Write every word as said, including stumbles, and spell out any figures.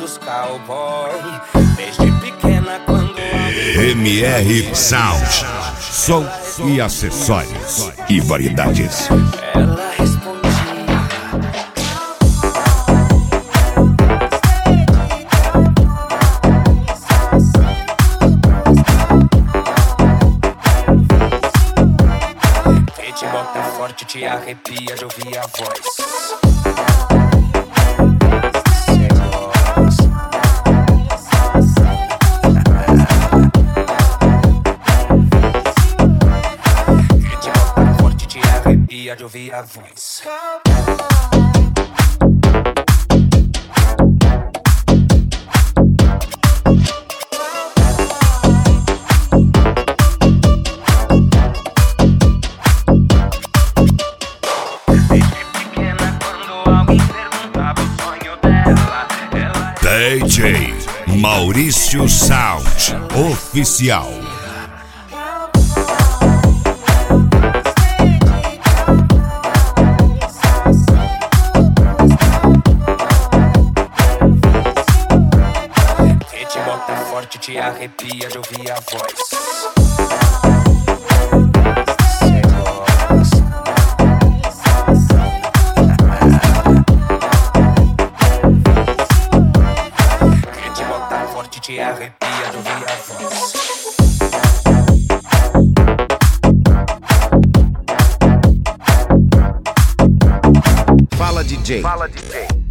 dos cowboy. Desde pequena quando M R Sound, som e acessórios e variedades. ela respondia. Te bota forte, te arrepia de ouvir a voz. Cê gosta. Que te bota forte, te arrepia de ouvir a voz. D J Maurício Sound Oficial. Que te bota forte, te arrepia de ouvir a voz. Cê gosta. Que te bota forte, te arrepia de ouvir a voz. Fala D J. Fala D J.